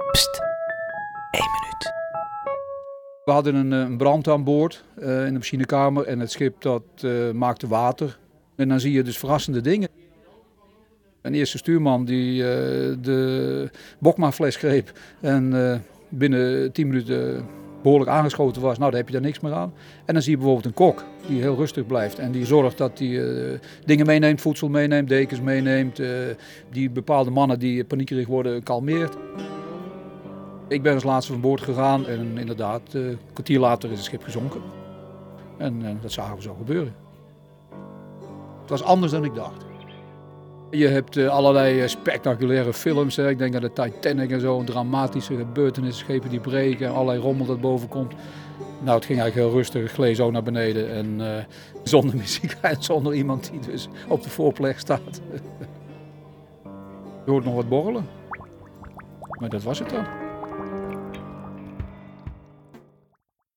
Pst, 1 minuut. We hadden een brand aan boord in de machinekamer en het schip dat maakte water. En dan zie je dus verrassende dingen. Een eerste stuurman die de Bokma-fles greep en binnen 10 minuten behoorlijk aangeschoten was. Nou, dan heb je daar niks meer aan. En dan zie je bijvoorbeeld een kok die heel rustig blijft en die zorgt dat hij dingen meeneemt, voedsel meeneemt, dekens meeneemt. Die bepaalde mannen die paniekerig worden kalmeert. Ik ben als laatste van boord gegaan en inderdaad, een kwartier later is het schip gezonken. En dat zagen we zo gebeuren. Het was anders dan ik dacht. Je hebt allerlei spectaculaire films. Hè. Ik denk aan de Titanic en zo, dramatische gebeurtenissen, schepen die breken en allerlei rommel dat boven komt. Nou, het ging eigenlijk heel rustig, ik gleed zo naar beneden en zonder muziek en zonder iemand die dus op de voorplek staat. Je hoort nog wat borrelen, maar dat was het dan.